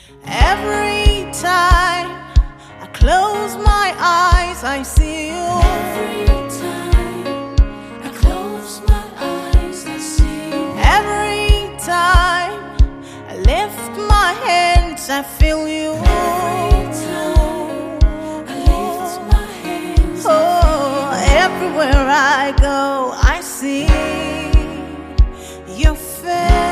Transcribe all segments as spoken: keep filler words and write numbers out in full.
Every time I close my eyes, I see you. Every time I close my eyes, I see you. Every time I lift my hands, I feel you. Every time I lift my hands, Oh, everywhere I go, I see your face.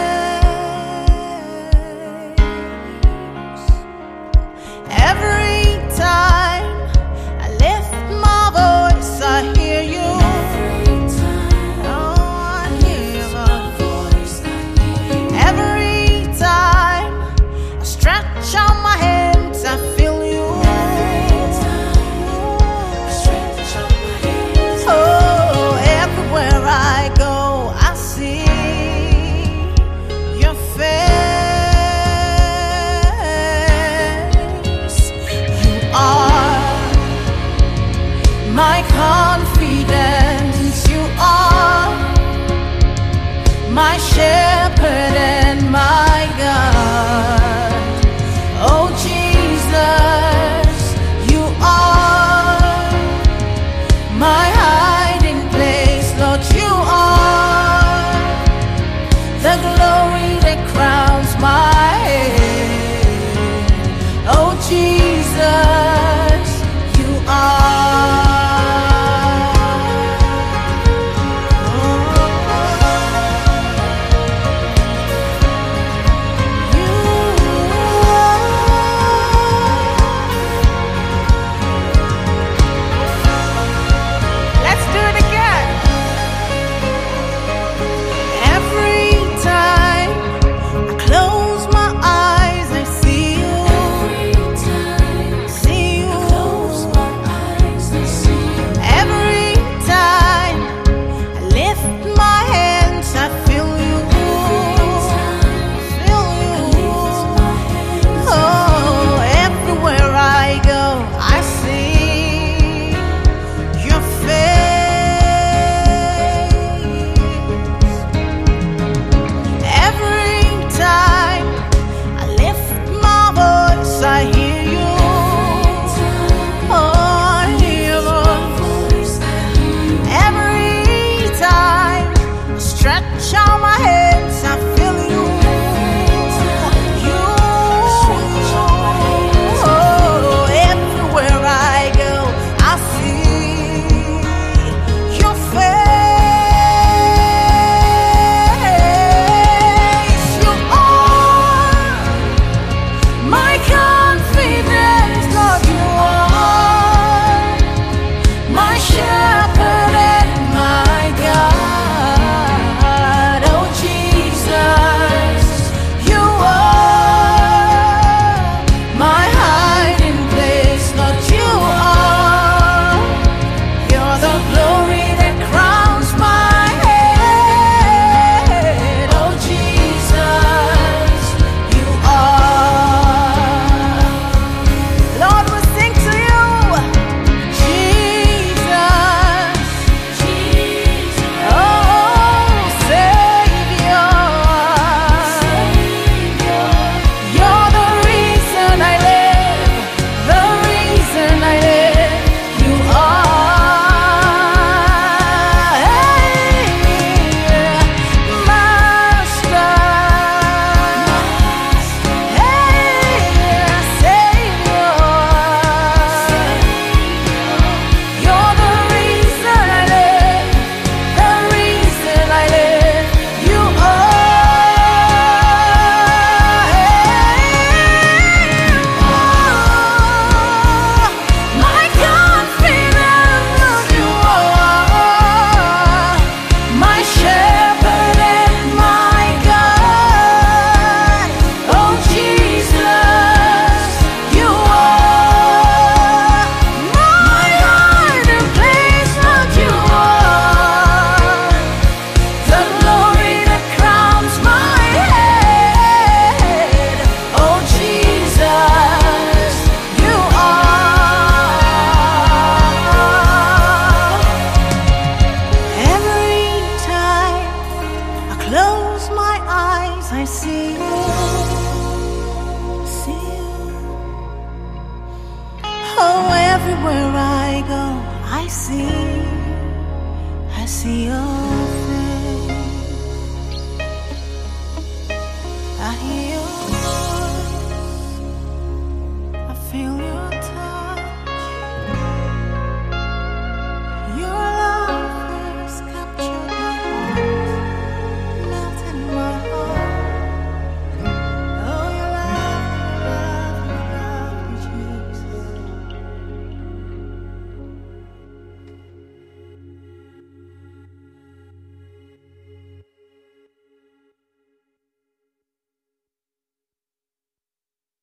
Every time I lift my voice, I hear you. every time Oh, I hear my your voice, I hear you. Every time I stretch out my hands, I feel you. Every time I stretch out my hands, Oh, everywhere I Oh, everywhere I go, I see, I see your